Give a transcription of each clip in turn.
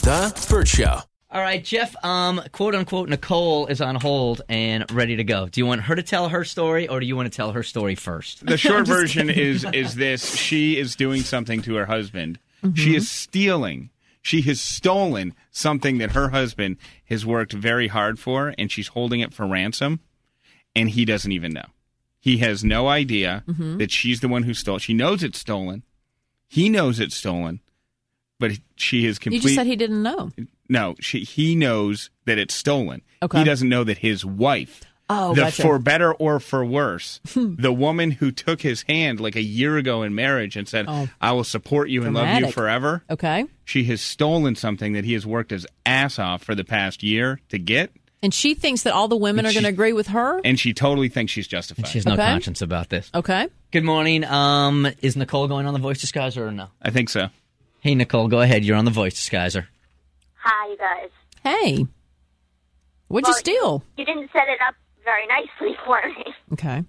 The Burt Show. All right, Jeff, quote unquote, Nicole is on hold and ready to go. Do you want her to tell her story, or do you want to tell her story first? The short version is this. She is doing something to her husband. Mm-hmm. She is stealing. She has stolen something that her husband has worked very hard for, and she's holding it for ransom, and he doesn't even know. He has no idea that she's the one who stole it. She knows it's stolen. He knows it's stolen, but she is complete. You just said he didn't know. No, he knows that it's stolen. Okay. He doesn't know that his wife, gotcha. for better or for worse, the woman who took his hand like a year ago in marriage and said, I will support you and love you forever. Okay. She has stolen something that he has worked his ass off for the past year to get. And she thinks that all the women are going to agree with her? And she totally thinks she's justified. She has no conscience about this. Okay. Good morning. Is Nicole going on the Voice Disguiser or no? I think so. Hey, Nicole, go ahead. You're on the Voice Disguiser. Hi, you guys. Hey. What'd you steal? You didn't set it up very nicely for me. Okay.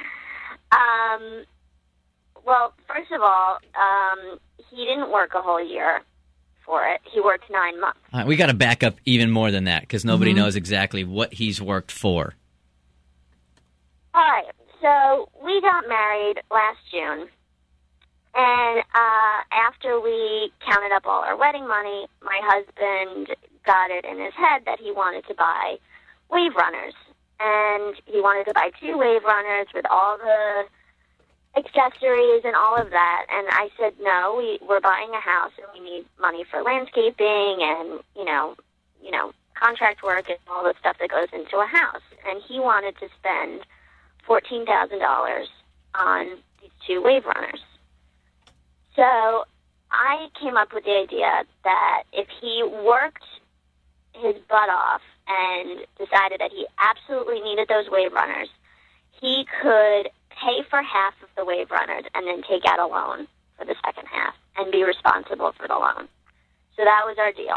Well, first of all, he didn't work a whole year for it. He worked 9 months. We got to back up even more than that because nobody knows exactly what he's worked for. All right. So we got married last June. And after we counted up all our wedding money, my husband got it in his head that he wanted to buy Wave Runners. And he wanted to buy 2 Wave Runners with all the accessories and all of that. And I said, no, we're buying a house and we need money for landscaping and, you know, contract work and all the stuff that goes into a house. And he wanted to spend $14,000 on these 2 Wave Runners. So I came up with the idea that if he worked his butt off and decided that he absolutely needed those Wave Runners, he could pay for half of the Wave Runners and then take out a loan for the second half and be responsible for the loan. So that was our deal.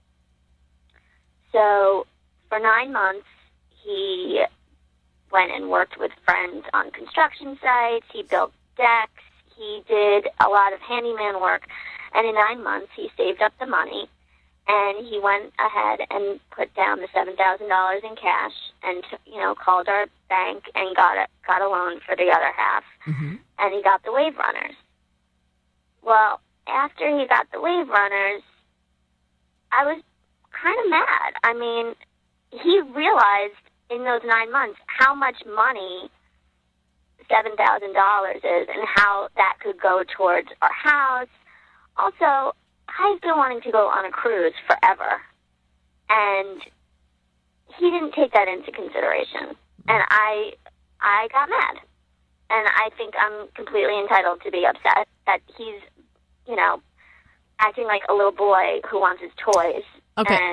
So for 9 months, he went and worked with friends on construction sites. He built decks. He did a lot of handyman work, and in 9 months, he saved up the money, and he went ahead and put down the $7,000 in cash, and called our bank and got a loan for the other half, and he got the Wave Runners. Well, after he got the Wave Runners, I was kind of mad. I mean, he realized in those 9 months how much money $7,000 is and how that could go towards our house. Also, I've been wanting to go on a cruise forever, and he didn't take that into consideration, and I got mad, and I think I'm completely entitled to be upset that he's, acting like a little boy who wants his toys. Okay.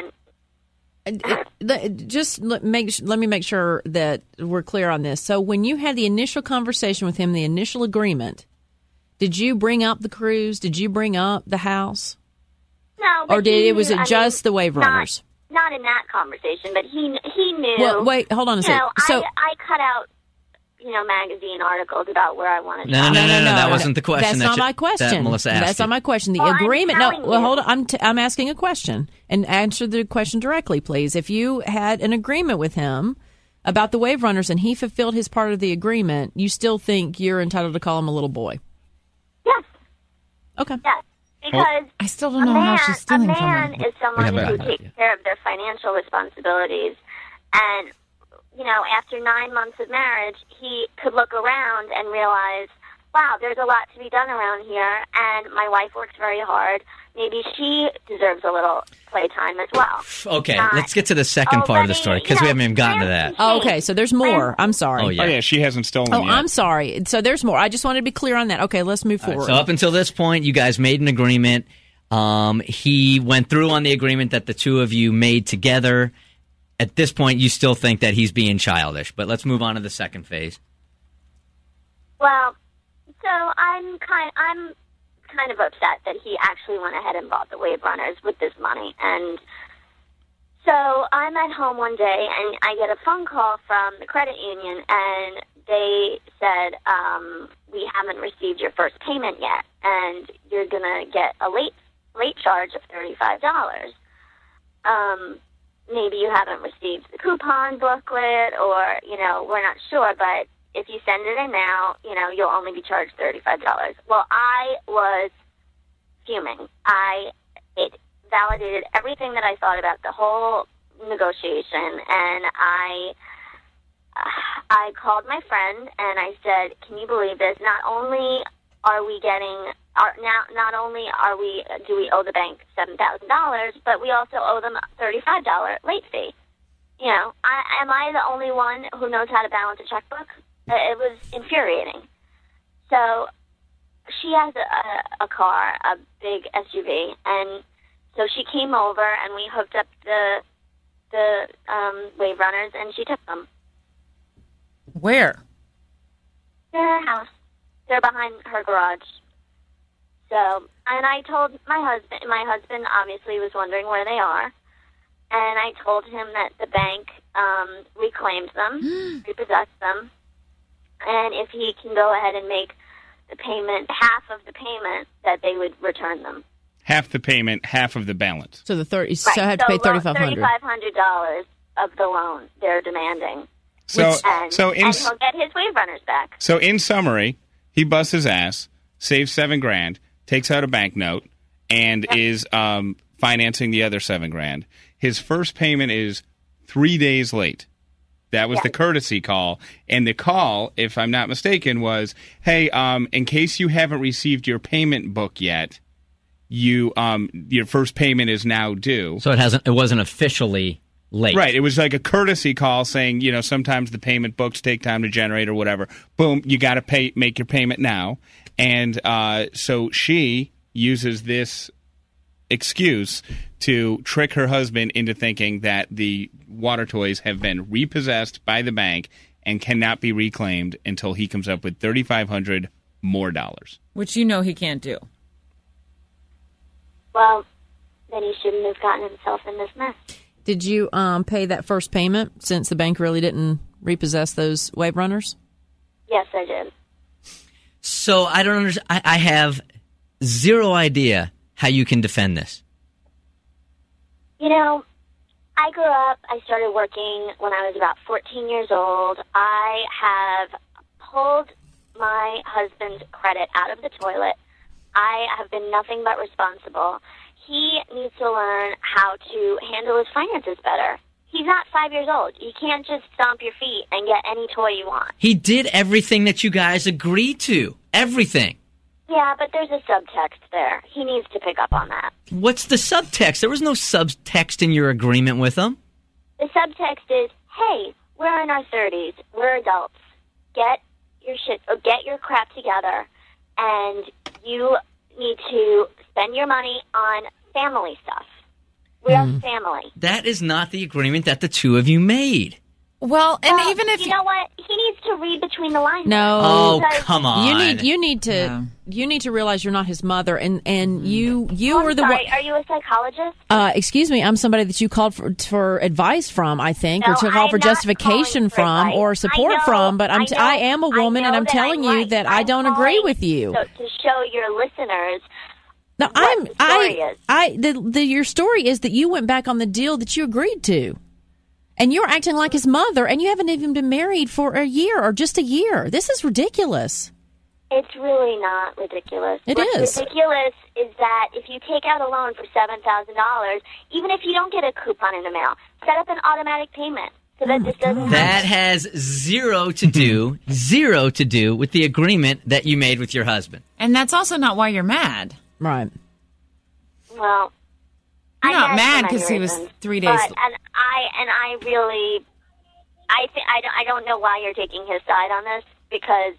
Let me make sure that we're clear on this. So when you had the initial conversation with him, the initial agreement, did you bring up the cruise? Did you bring up the house? No. Or was it just the Wave Runners? Not in that conversation, but he knew. Well, wait, hold on a second. I cut out, magazine articles about where I wanted to go. No, that wasn't the question. That's not my question. That Melissa asked That's not my question. The agreement. Hold on. I'm asking a question, and answer the question directly, please. If you had an agreement with him about the Wave Runners and he fulfilled his part of the agreement, you still think you're entitled to call him a little boy? Yes. Okay. Yes. Because I still don't know how she's stealing from him. A man is someone who takes care of their financial responsibilities, and after 9 months of marriage, he could look around and realize, wow, there's a lot to be done around here, and my wife works very hard. Maybe she deserves a little playtime as well. Okay, let's get to the second part of the story, because we haven't even gotten to that. Oh, okay, so there's more. I'm sorry. Oh, yeah, she hasn't stolen yet. I'm sorry. So there's more. I just wanted to be clear on that. Okay, let's move forward. So up until this point, you guys made an agreement. He went through on the agreement that the two of you made together. At this point, you still think that he's being childish, but let's move on to the second phase. Well, so I'm kind of upset that he actually went ahead and bought the Wave Runners with this money. And so I'm at home one day, and I get a phone call from the credit union, and they said, we haven't received your first payment yet, and you're going to get a late charge of $35. maybe you haven't received the coupon booklet, or, we're not sure, but if you send it in now, you'll only be charged $35. Well, I was fuming. It validated everything that I thought about the whole negotiation, and I called my friend and I said, "Can you believe this? Not only do we owe the bank $7,000, but we also owe them a $35 late fee. Am I the only one who knows how to balance a checkbook?" It was infuriating. So she has a car, a big SUV, and so she came over and we hooked up the wave runners, and she took them. Where? Their house. They're behind her garage. So, and I told my husband obviously was wondering where they are, and I told him that the bank reclaimed them, repossessed them, and if he can go ahead and make the payment, half of the payment, that they would return them. Half the payment, half of the balance. So so I have to pay $3,500. $3,500 of the loan they're demanding. And he'll get his wave runners back. So in summary, he busts his ass, saves $7,000, takes out a banknote, and is financing the other $7,000. His first payment is 3 days late. That was the courtesy call. And the call, if I'm not mistaken, was, "Hey, in case you haven't received your payment book yet, your first payment is now due." So it wasn't officially late. Right. It was like a courtesy call saying, sometimes the payment books take time to generate or whatever. Boom, you got to make your payment now. And so she uses this excuse to trick her husband into thinking that the water toys have been repossessed by the bank and cannot be reclaimed until he comes up with $3,500 more dollars. Which he can't do. Well, then he shouldn't have gotten himself in this mess. Did you pay that first payment since the bank really didn't repossess those wave runners? Yes, I did. So I don't understand. I have zero idea how you can defend this. I grew up, I started working when I was about 14 years old. I have pulled my husband's credit out of the toilet. I have been nothing but responsible. He needs to learn how to handle his finances better. He's not 5 years old. You can't just stomp your feet and get any toy you want. He did everything that you guys agreed to. Everything. Yeah, but there's a subtext there. He needs to pick up on that. What's the subtext? There was no subtext in your agreement with him. The subtext is, hey, we're in our 30s. We're adults. Get your crap together, and you need to spend your money on family stuff. We are family. That is not the agreement that the two of you made. Well, and even if you know what, he needs to read between the lines. No. Oh, come on. You need to realize you're not his mother, and you were the sorry, one. are you a psychologist? Excuse me, I'm somebody that you called for advice from, I think, or to call for justification from, or support from. But I am a woman, and I'm telling you that I don't agree with you. So, to show your listeners. No, your story is that you went back on the deal that you agreed to. And you're acting like his mother, and you haven't even been married for a year or just a year. This is ridiculous. It's really not ridiculous. What's ridiculous is that if you take out a loan for $7,000, even if you don't get a coupon in the mail, set up an automatic payment so that this doesn't That has zero to do with the agreement that you made with your husband. And that's also not why you're mad. Right. Well, you're not mad because he was 3 days. But, I don't know why you're taking his side on this, because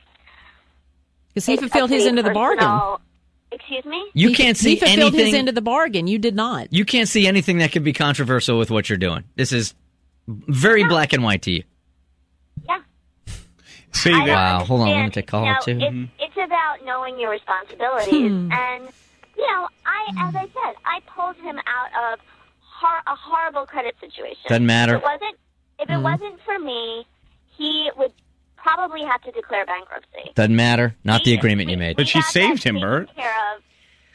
he fulfilled his end of the bargain. Excuse me? You can't see anything. He fulfilled anything. his end of the bargain. You did not. You can't see anything that could be controversial with what you're doing. This is very black and white to you. Yeah. See that? Wow. Hold on. Let me take a call too. It's about knowing your responsibilities. And, as I said, I pulled him out of a horrible credit situation. Doesn't matter. If it wasn't for me, he would probably have to declare bankruptcy. Doesn't matter. Not the agreement you made. But she saved him, Bert.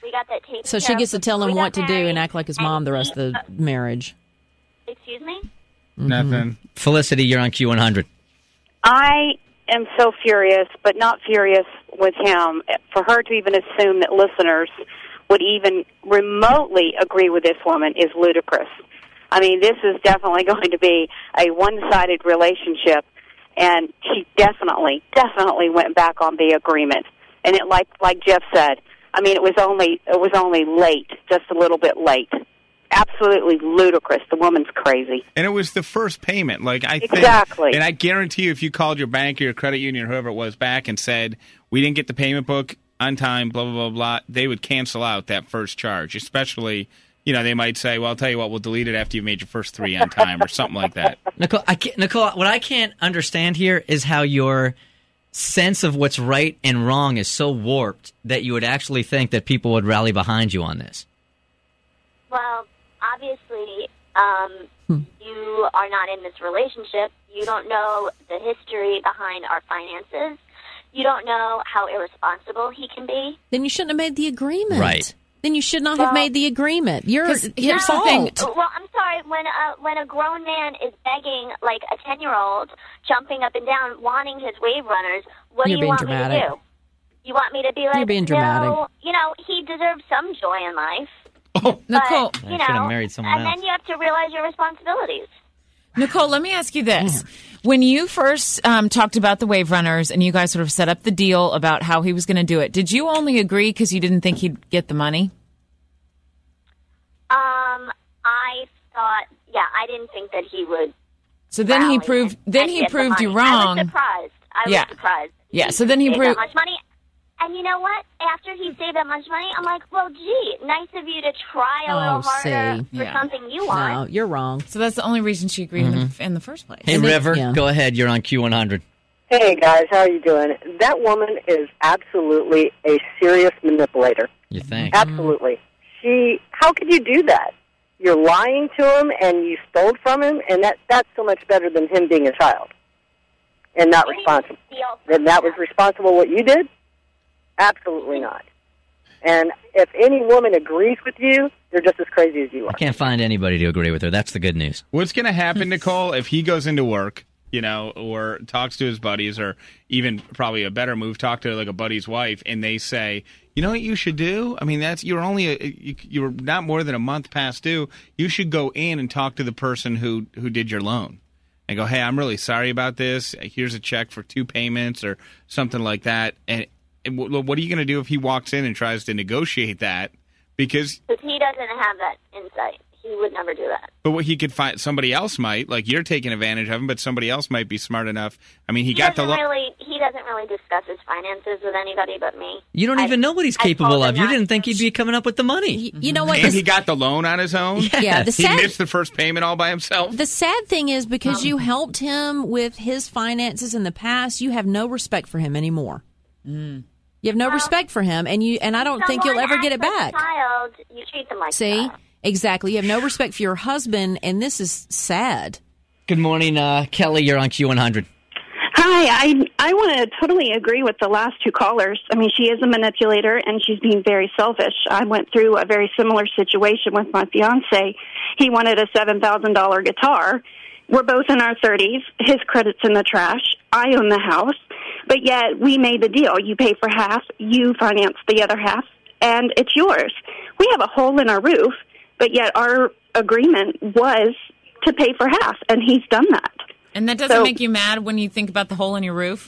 We got that taken So she care gets to of tell before him we what got to do and married, act like his mom the rest of the marriage. Excuse me? Nothing. Felicity, you're on Q100. I am so furious, but not furious with him. For her to even assume that listeners would even remotely agree with this woman is ludicrous. I mean, this is definitely going to be a one-sided relationship, and she definitely went back on the agreement. And it, like Jeff said, I mean, it was only late, just a little bit late. Absolutely ludicrous. The woman's crazy. And it was the first payment. Like I think, Exactly. And I guarantee you, if you called your bank or your credit union or whoever it was back and said, we didn't get the payment book on time, blah, blah, blah, blah, they would cancel out that first charge. Especially, they might say, well, I'll tell you what, we'll delete it after you made your first 3 on time or something like that. Nicole, what I can't understand here is how your sense of what's right and wrong is so warped that you would actually think that people would rally behind you on this. Well, obviously, you are not in this relationship. You don't know the history behind our finances. You don't know how irresponsible he can be. Then you shouldn't have made the agreement. Right. Then you should not have made the agreement. Here's the fault. Well, I'm sorry. When a grown man is begging like a 10-year-old, jumping up and down, wanting his Wave Runners, what You're do you being want dramatic. me to do? You want me to be like, You're being dramatic. No, he deserves some joy in life. Nicole, But, I should have married someone and else. then you have to realize your responsibilities. Nicole, let me ask you this. When you first talked about the Wave Runners and you guys sort of set up the deal about how he was going to do it, did you only agree because you didn't think he'd get the money? I thought, I didn't think that he would. So then he rally proved. and Then he get the proved you money. wrong. I was surprised. Yeah. Yeah. So then he saved proved. that much money. And you know what? After he saved that much money, I'm like, well, gee, nice of you to try a little harder for something you want. No, you're wrong. So that's the only reason she agreed in the first place. Hey, River, go ahead. You're on Q100. Hey, guys, how are you doing? That woman is absolutely a serious manipulator. You think? Absolutely. How could you do that? You're lying to him and you stole from him, and that's so much better than him being a child and not responsible. Then that was responsible what you did? Absolutely not. And if any woman agrees with you, they're just as crazy as you are. I can't find anybody to agree with her. That's the good news. What's going to happen, Nicole, if he goes into work, or talks to his buddies, or even probably a better move, talk to like a buddy's wife, and they say, you know what you should do? I mean, you're not more than a month past due. You should go in and talk to the person who did your loan and go, hey, I'm really sorry about this. Here's a check for 2 payments or something like that. And what are you going to do if he walks in and tries to negotiate that? Because he doesn't have that insight. He would never do that. But what he could find, somebody else might, like you're taking advantage of him, but somebody else might be smart enough. I mean, he doesn't really discuss his finances with anybody but me. You don't even know what he's capable of. You didn't think he'd be coming up with the money. You know what? And he got the loan on his own? Yes. He missed the first payment all by himself? The sad thing is because you helped him with his finances in the past, you have no respect for him anymore. You have no respect for him, and I don't think you'll ever get it back. Child, you treat them like See? that. Exactly. You have no respect for your husband, and this is sad. Good morning, Kelly. You're on Q100. Hi. I want to totally agree with the last 2 callers. I mean, she is a manipulator, and she's being very selfish. I went through a very similar situation with my fiancé. He wanted a $7,000 guitar. We're both in our 30s. His credit's in the trash. I own the house. But yet, we made the deal. You pay for half. You finance the other half. And it's yours. We have a hole in our roof. But yet our agreement was to pay for half, and he's done that. And that doesn't make you mad when you think about the hole in your roof?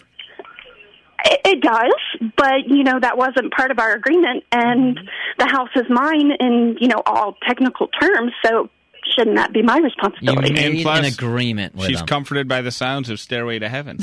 It does, but, that wasn't part of our agreement, and the house is mine in, all technical terms, so shouldn't that be my responsibility? You made And plus, an agreement with she's him. comforted by the sounds of Stairway to Heaven.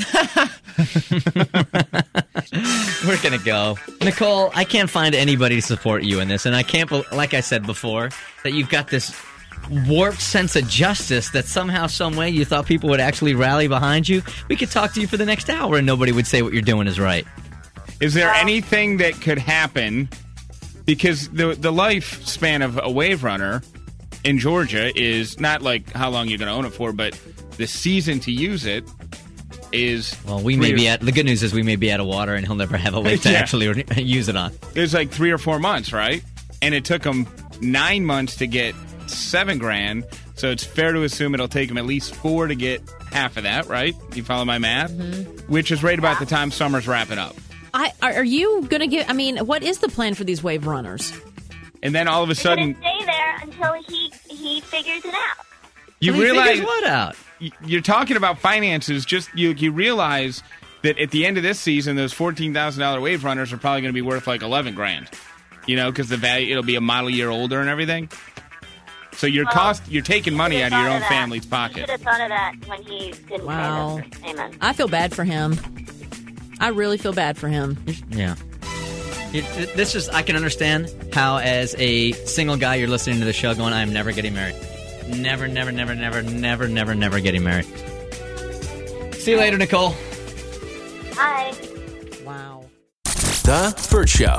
We're going to go. Nicole, I can't find anybody to support you in this, and I can't, like I said before, that you've got this warped sense of justice that somehow, some way, you thought people would actually rally behind you. We could talk to you for the next hour, and nobody would say what you're doing is right. Is there anything that could happen? Because the lifespan of a Wave Runner in Georgia is not like how long you're going to own it for, but the season to use it is... Well, the good news is we may be out of water and he'll never have a lake to actually use it on. It's like 3 or 4 months, right? and it took him 9 months to get $7,000. So it's fair to assume it'll take him at least 4 to get half of that, right? You follow my math? Mm-hmm. Which is right about the time summer's wrapping up. Are you going to get, what is the plan for these wave runners? And then all of a sudden... stay there until he figures it out. You realize what out? You're talking about finances. Just you realize that at the end of this season, those $14,000 wave runners are probably going to be worth like $11,000. You know, because the value, it'll be a model year older and everything. So you're taking money out of your own family's pocket. You should have thought of that when he didn't pay the first payment. I feel bad for him. I really feel bad for him. Yeah. I can understand how, as a single guy, you're listening to the show going, I'm never getting married. Never getting married. See you later, Nicole. Bye. Wow. The Bert Show.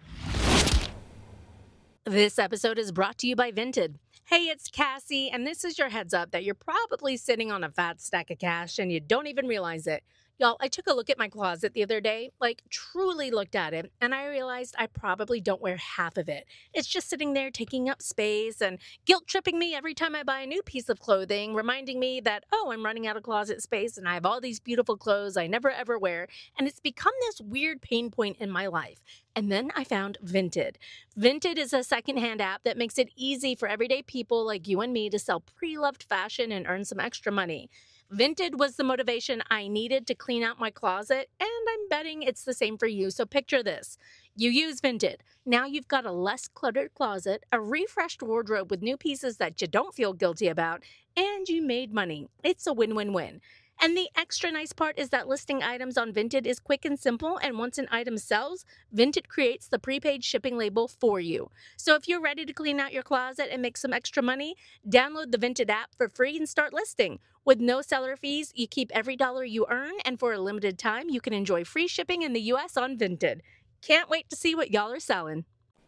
This episode is brought to you by Vinted. Hey, it's Cassie, and this is your heads up that you're probably sitting on a fat stack of cash and you don't even realize it. Y'all, I took a look at my closet the other day, truly looked at it, and I realized I probably don't wear half of it. It's just sitting there taking up space and guilt-tripping me every time I buy a new piece of clothing, reminding me that, I'm running out of closet space and I have all these beautiful clothes I never ever wear, and it's become this weird pain point in my life. And then I found Vinted. Vinted is a secondhand app that makes it easy for everyday people like you and me to sell pre-loved fashion and earn some extra money. Vinted was the motivation I needed to clean out my closet, and I'm betting it's the same for you. So picture this. You use Vinted. Now you've got a less cluttered closet, a refreshed wardrobe with new pieces that you don't feel guilty about, and you made money. It's a win-win-win. And the extra nice part is that listing items on Vinted is quick and simple, and once an item sells, Vinted creates the prepaid shipping label for you. So if you're ready to clean out your closet and make some extra money, download the Vinted app for free and start listing. With no seller fees, you keep every dollar you earn, and for a limited time, you can enjoy free shipping in the U.S. on Vinted. Can't wait to see what y'all are selling.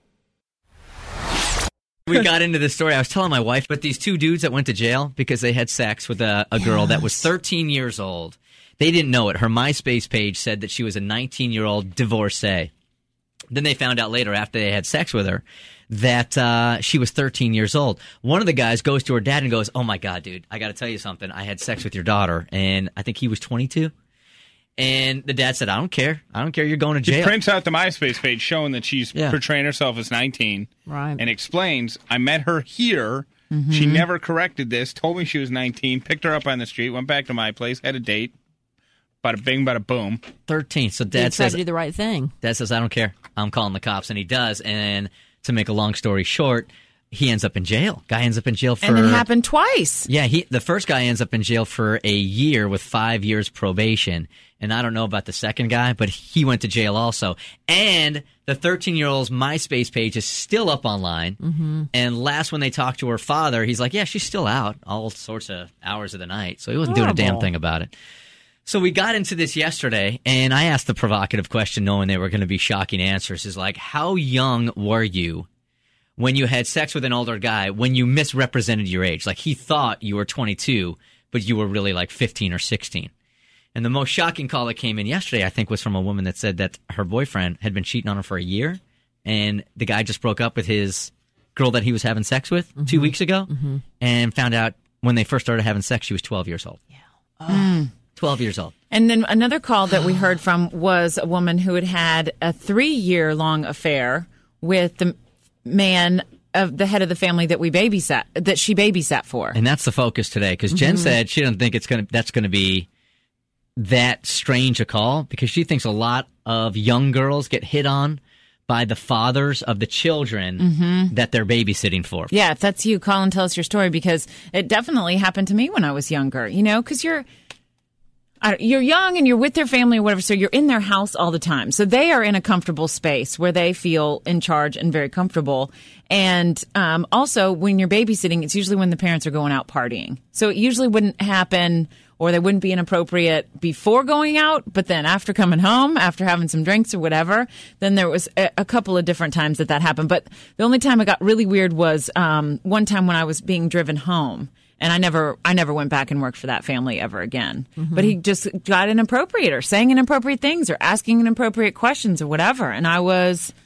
We got into this story. I was telling my wife, but these two dudes that went to jail because they had sex with a girl that was 13 years old. They didn't know it. Her MySpace page said that she was a 19-year-old divorcee. Then they found out later, after they had sex with her, that she was 13 years old. One of the guys goes to her dad and goes, "Oh my God, dude, I got to tell you something. I had sex with your daughter." And I think he was 22. And the dad said, I don't care. You're going to jail. He prints out the MySpace page showing that she's portraying herself as 19. Right. And explains, I met her here. Mm-hmm. She never corrected this, told me she was 19, picked her up on the street, went back to my place, had a date. Bada bing, bada boom. 13. So dad says, do the right thing. Dad says, I don't care. I'm calling the cops. And he does. And to make a long story short, he ends up in jail. Guy ends up in jail for... And it happened twice. Yeah, the first guy ends up in jail for a year with 5 years probation. And I don't know about the second guy, but he went to jail also. And the 13-year-old's MySpace page is still up online. Mm-hmm. And last when they talked to her father, he's like, yeah, she's still out all sorts of hours of the night. So he wasn't doing a damn thing about it. So we got into this yesterday, and I asked the provocative question knowing they were going to be shocking answers. Is like, how young were you when you had sex with an older guy, when you misrepresented your age? Like, he thought you were 22, but you were really like 15 or 16. And the most shocking call that came in yesterday, I think, was from a woman that said that her boyfriend had been cheating on her for a year, and the guy just broke up with his girl that he was having sex with 2 weeks ago, and found out when they first started having sex, she was 12 years old. Yeah. 12 years old. And then another call that we heard from was a woman who had had a 3-year-long affair with the man of the head of the family that she babysat for. And that's the focus today, because Jen said she doesn't think that's going to be that strange a call, because she thinks a lot of young girls get hit on by the fathers of the children that they're babysitting for. Yeah, if that's you, call and tell us your story, because it definitely happened to me when I was younger, because you're young and you're with their family or whatever, so you're in their house all the time. So they are in a comfortable space where they feel in charge and very comfortable. And also, when you're babysitting, it's usually when the parents are going out partying. So it usually wouldn't happen, or they wouldn't be inappropriate before going out, but then after coming home, after having some drinks or whatever, then there was a couple of different times that happened. But the only time it got really weird was one time when I was being driven home. And I never went back and worked for that family ever again. But he just got inappropriate or saying inappropriate things or asking inappropriate questions or whatever. And I was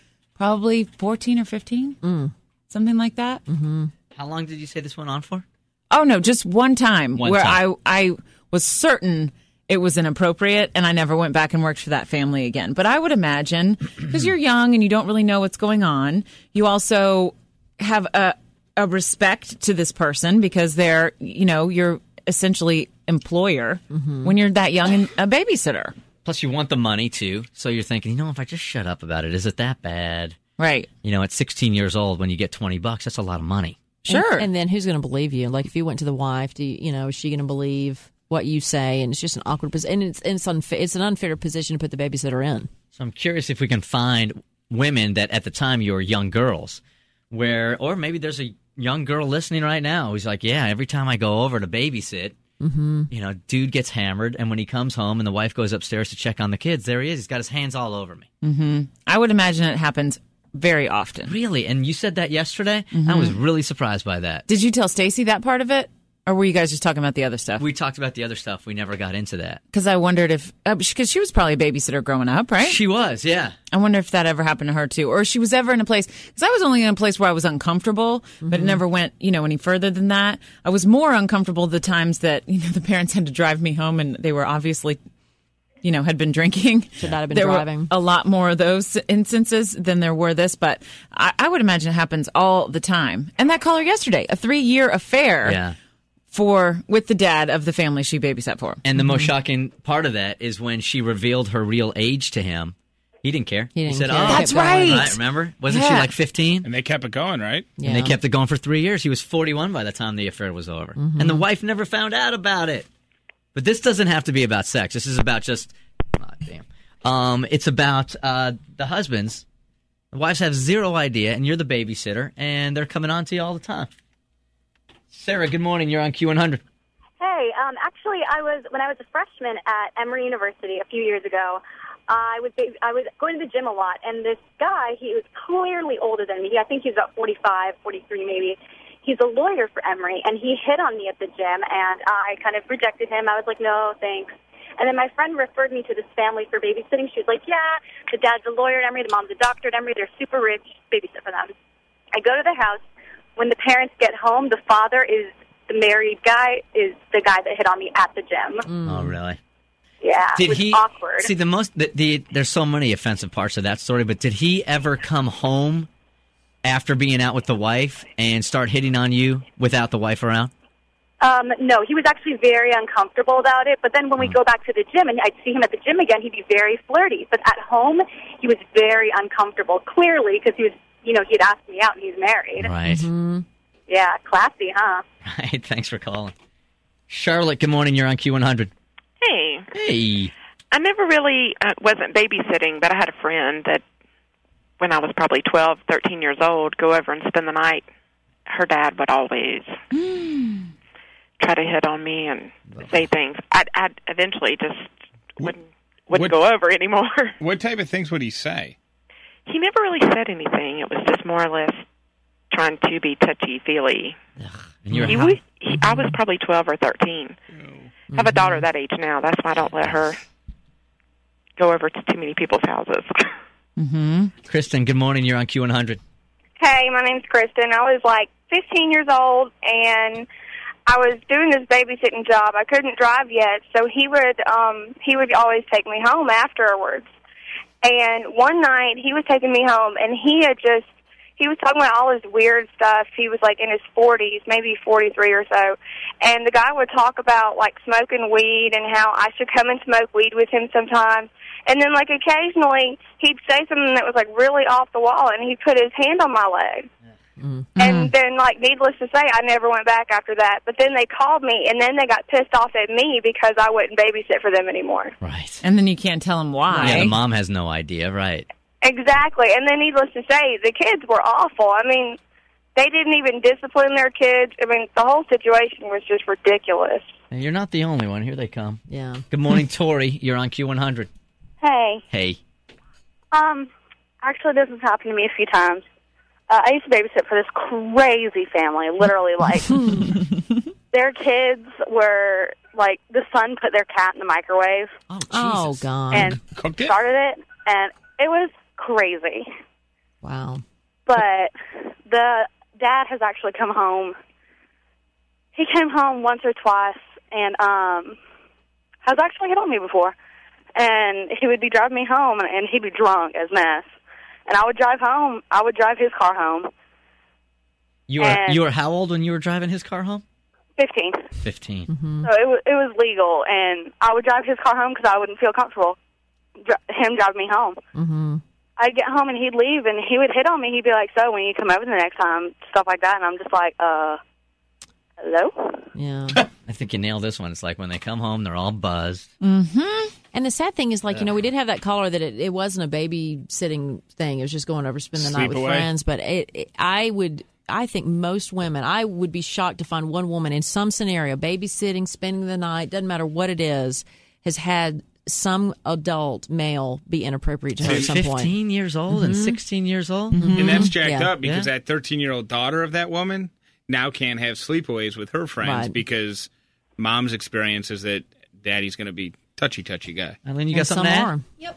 probably 14 or 15, something like that. Mm-hmm. How long did you say this went on for? Oh, no, just one time One where time. I was certain it was inappropriate, and I never went back and worked for that family again. But I would imagine, because you're young and you don't really know what's going on, you also have a respect to this person because they're, you're essentially employer when you're that young and a babysitter. Plus, you want the money, too. So you're thinking, if I just shut up about it, is it that bad? Right. At 16 years old, when you get $20, that's a lot of money. Sure. And then who's going to believe you? Like if you went to the wife, is she going to believe what you say? And it's just an awkward position. And it's an unfair position to put the babysitter in. So I'm curious if we can find women that at the time you were young girls or maybe there's a young girl listening right now who's like, yeah, every time I go over to babysit, dude gets hammered. And when he comes home and the wife goes upstairs to check on the kids, there he is. He's got his hands all over me. Mm-hmm. I would imagine it happens very often. Really? And you said that yesterday? I was really surprised by that. Did you tell Stacy that part of it? Or were you guys just talking about the other stuff? We talked about the other stuff. We never got into that. Because I wondered if... Because she was probably a babysitter growing up, right? She was, yeah. I wonder if that ever happened to her, too. Or she was ever in a place... Because I was only in a place where I was uncomfortable, but it never went, any further than that. I was more uncomfortable the times that, the parents had to drive me home and they were obviously... had been drinking. Should not have been there driving. Were a lot more of those instances than there were this, but I would imagine it happens all the time. And that caller yesterday, a 3-year affair with the dad of the family she babysat for. And the most shocking part of that is when she revealed her real age to him. He didn't care. He said, care. "Oh, that's right. Remember? Wasn't she like 15?" And they kept it going, right? Yeah. And they kept it going for 3 years. He was 41 by the time the affair was over. And the wife never found out about it. But this doesn't have to be about sex. This is about just... it's about the husbands. The wives have zero idea, and you're the babysitter, and they're coming on to you all the time. Sarah, good morning. You're on Q100. Hey, actually, when I was a freshman at Emory University a few years ago, I was going to the gym a lot, and this guy, he was clearly older than me. I think he was about 45, 43 maybe. He's a lawyer for Emory, and he hit on me at the gym, and I kind of rejected him. I was like, no, thanks. And then my friend referred me to this family for babysitting. She was like, yeah, the dad's a lawyer at Emory, the mom's a doctor at Emory. They're super rich. Babysit for them. I go to the house. When the parents get home, the father is the married guy, is the guy that hit on me at the gym. Oh, really? Yeah, it was awkward. See, there's so many offensive parts of that story, but did he ever come home after being out with the wife and start hitting on you without the wife around? No, he was actually very uncomfortable about it. But then when we go back to the gym and I'd see him at the gym again, he'd be very flirty. But at home, he was very uncomfortable, clearly, because he was, he'd asked me out and he's married. Right. Mm-hmm. Yeah, classy, huh? Right. Thanks for calling. Charlotte, good morning. You're on Q100. Hey. Hey. I never really wasn't babysitting, but I had a friend that when I was probably 12, 13 years old, go over and spend the night. Her dad would always try to hit on me and say things. I'd eventually just wouldn't go over anymore. What type of things would he say? He never really said anything. It was just more or less trying to be touchy-feely. I was probably 12 or 13. I have a daughter that age now. That's why I don't let her go over to too many people's houses. Kristen, good morning. You're on Q100. Hey, my name's Kristen. I was like 15 years old, and I was doing this babysitting job. I couldn't drive yet, so he would always take me home afterwards. And one night, he was taking me home, and he was talking about all this weird stuff. He was like in his 40s, maybe 43 or so. And the guy would talk about like smoking weed and how I should come and smoke weed with him sometimes. And then like occasionally he'd say something that was like really off the wall, and he'd put his hand on my leg. And then, like, needless to say, I never went back after that. But then they called me, and then they got pissed off at me because I wouldn't babysit for them anymore. Right. And then you can't tell them why. Yeah, the mom has no idea, right. Exactly. And then, needless to say, the kids were awful. I mean, they didn't even discipline their kids. I mean, the whole situation was just ridiculous. And you're not the only one. Here they come. Yeah. Good morning, Tori. You're on Q100. Hey. Hey. Actually, this has happened to me a few times. I used to babysit for this crazy family, literally, like, their kids were, like, the son put their cat in the microwave. Oh, God. And cooked it? Started it, and it was crazy. Wow. But the dad has actually come home. He came home once or twice and has actually hit on me before. And he would be driving me home, and he'd be drunk as mess. And I would drive home. I would drive his car home. You were how old when you were driving his car home? 15. 15. Mm-hmm. So it was legal, and I would drive his car home because I wouldn't feel comfortable him driving me home. Mm-hmm. I'd get home, and he'd leave, and he would hit on me. He'd be like, so when you come over the next time, stuff like that. And I'm just like, hello? Yeah. I think you nailed this one. It's like when they come home, they're all buzzed. Mm-hmm. And the sad thing is, like, we did have that caller that it wasn't a babysitting thing. It was just going over, spend the night with friends. But I think most women, I would be shocked to find one woman in some scenario, babysitting, spending the night, doesn't matter what it is, has had some adult male be inappropriate to her at some 15 point. 15 years old and 16 years old? Mm-hmm. And that's jacked up because that 13-year-old daughter of that woman now can't have sleepaways with her friends because mom's experience is that daddy's going to be touchy guy. Eileen, you got something to add? Yep.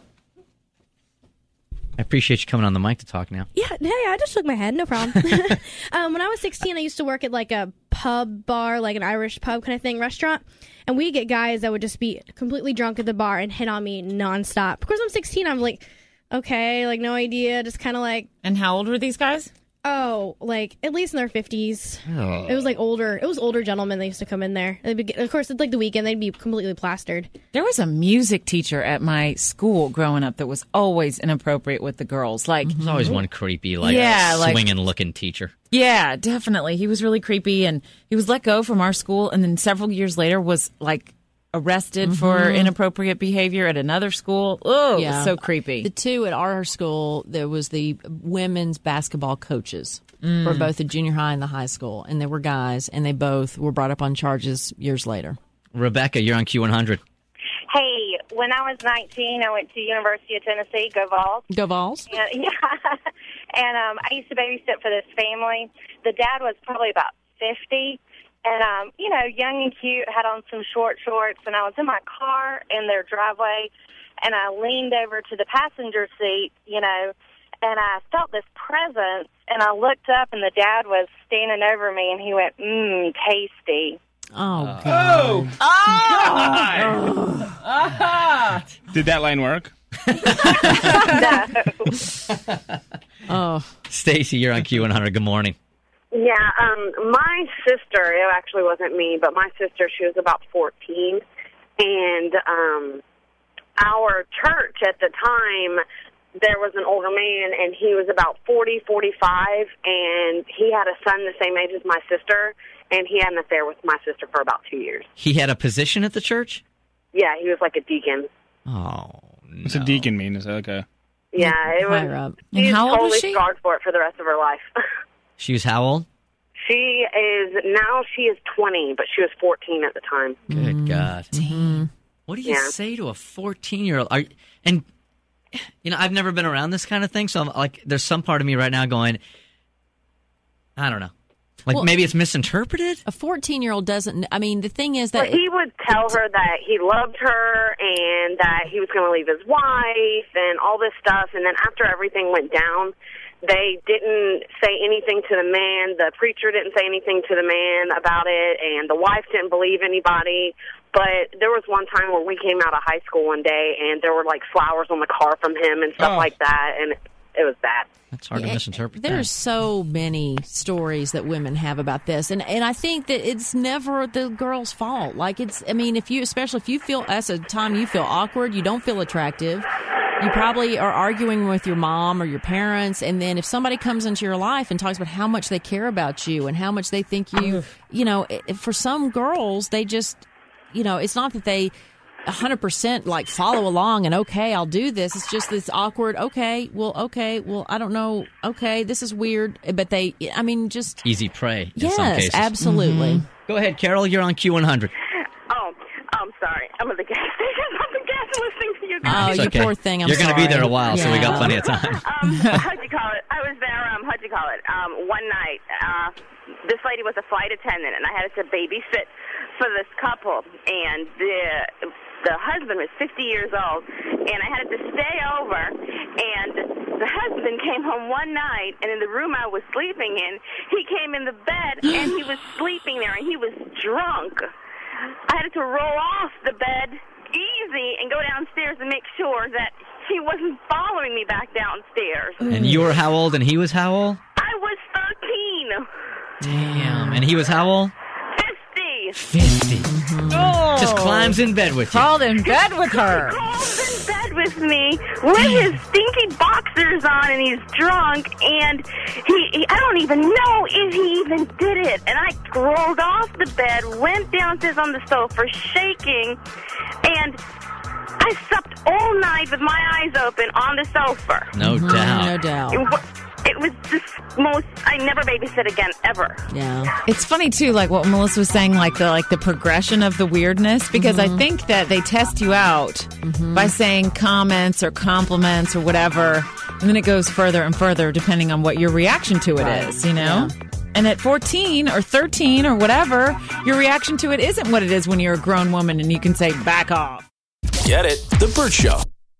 I appreciate you coming on the mic to talk now. Yeah, hey, I just shook my head, no problem. When I was 16, I used to work at like a pub bar, like an Irish pub kind of thing, restaurant. And we get guys that would just be completely drunk at the bar and hit on me nonstop. Because I'm 16, I'm like, okay, like no idea, just kind of like. And how old were these guys? Oh, like at least in their 50s. Oh. It was like older. It was older gentlemen that used to come in there. Of course, it's like the weekend. They'd be completely plastered. There was a music teacher at my school growing up that was always inappropriate with the girls. Like There's always one creepy, swinging-looking teacher. Yeah, definitely. He was really creepy, and he was let go from our school, and then several years later was like arrested for inappropriate behavior at another school. Oh, it was so creepy. The two at our school, there was the women's basketball coaches for both the junior high and the high school, and they were guys, and they both were brought up on charges years later. Rebecca, you're on Q100. Hey, when I was 19, I went to University of Tennessee, go Vols. Go Vols? And, and I used to babysit for this family. The dad was probably about 50. And, young and cute, had on some short shorts, and I was in my car in their driveway, and I leaned over to the passenger seat, and I felt this presence, and I looked up, and the dad was standing over me, and he went, tasty. Oh, God. God. Did that line work? No. Stacy, you're on Q100. Good morning. Yeah, my sister, it actually wasn't me, but my sister, she was about 14, and our church at the time, there was an older man, and he was about 40, 45, and he had a son the same age as my sister, and he had an affair with my sister for about 2 years. He had a position at the church? Yeah, he was like a deacon. Oh, no. What's a deacon mean? Is that like a... Yeah, it was... She's totally scarred for it for the rest of her life. She was how old? She is 20, but she was 14 at the time. Good God. What do you say to a 14-year-old? I've never been around this kind of thing, so I'm like, there's some part of me right now going, I don't know. Like, maybe it's misinterpreted? A 14-year-old doesn't... I mean, the thing is that... Well, he would tell her that he loved her and that he was going to leave his wife and all this stuff, and then after everything went down... They didn't say anything to the man. The preacher didn't say anything to the man about it, and the wife didn't believe anybody. But there was one time where we came out of high school one day, and there were, like, flowers on the car from him and stuff like that, and it was bad. That's hard to misinterpret. There's so many stories that women have about this, and I think that it's never the girl's fault. Like, especially if you feel, as a time you feel awkward, you don't feel attractive, you probably are arguing with your mom or your parents, and then if somebody comes into your life and talks about how much they care about you and how much they think you, for some girls, they just, it's not that they 100% like follow along and, okay, I'll do this. It's just this awkward, okay, I don't know, okay, this is weird, but just... Easy prey in yes, some cases. Absolutely. Go ahead, Carol, you're on Q100. Oh, I'm sorry. I'm at the gas station. I'm at the gas listening to you Oh, guys. you poor thing. I'm You're going to be there a while, so we got Yeah. plenty of time. How'd you call it? I was there, how'd you call it? One night, this lady was a flight attendant, and I had to babysit for this couple, and the husband was 50 years old, and I had to stay over, and the husband came home one night, and in the room I was sleeping in, he came in the bed, and he was sleeping there, and he was drunk. I had to roll off the bed easy and go downstairs and make sure that he wasn't following me back downstairs. And you were how old, and he was how old? I was 13. Damn. And he was how old? 50. 50. Oh. Just climbs in bed with you. Crawled in bed with her. He crawls in bed with me with his stinky boxers on, and he's drunk, and he I don't even know if he even did it. And I rolled off the bed, went downstairs on the sofa, shaking, and I slept all night with my eyes open on the sofa. No doubt. No doubt. It was just I never babysit again, ever. Yeah. It's funny, too, like what Melissa was saying, like the progression of the weirdness, because I think that they test you out by saying comments or compliments or whatever, and then it goes further and further depending on what your reaction to it is, you know? Yeah. And at 14 or 13 or whatever, your reaction to it isn't what it is when you're a grown woman and you can say, back off. Get it? The Bert Show.